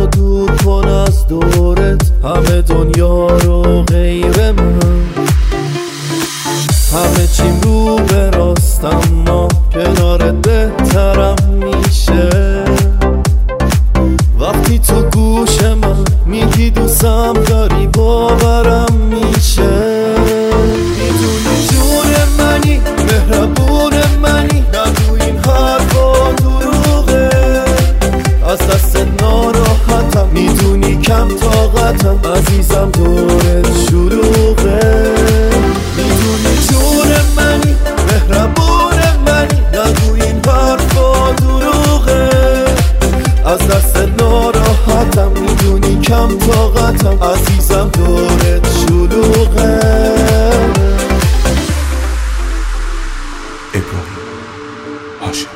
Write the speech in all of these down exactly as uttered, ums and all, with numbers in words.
دور کن از دورت، همه دنیا رو غیر من، همه چیم رو به راست اما کنارت بهترم میشه. وقتی تو گوش من میگی دوستم داری باورم میشه. میدونی جون منی، مهربون منی، نگو این حرفا دروغه، از دست ناراحتم، میدونی کم طاقتم، عزیزم دورت شلوغه. میدونی جون منی، مهربون منی، نگو این حرفا دروغه، از دست ناراحتم، میدونی کم طاقتم، عزیزم دورت شلوغه. ابراهیم هاشم.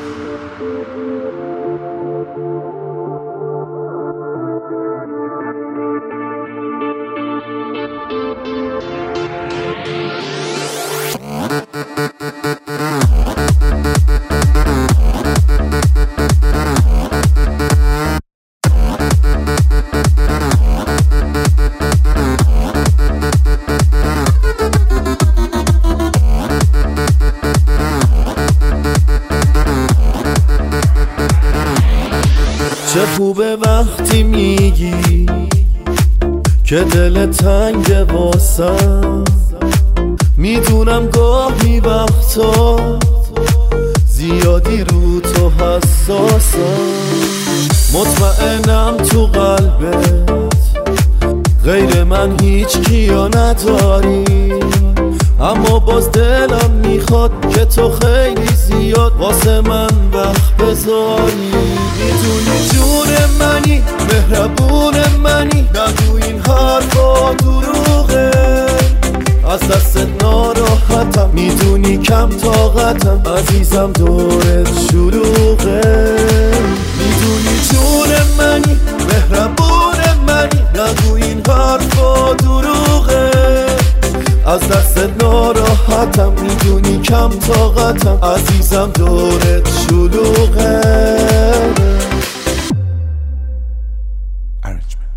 چه خوبه وقتی میگی که دل تنگ واسم، میدونم گاهی وقتا زیادی رو تو حساسم، مطمئنم تو قلبت غیر من هیچ کیا نداری، اما باز دلم میخواد که تو خیلی زیاد واسه من وقت بذاری. میدونی جون منی، مهربون منی، نگو این حرفا دروغه، از دست ناراحتم، میدونی کم طاقتم، عزیزم دورت شلوغه. میدونی جون منی، مهربون منی، نگو این حرفا دروغه، از دست ناراحتم، میدونی کم طاقتم، عزیزم دورت شلوغه. Arrangement.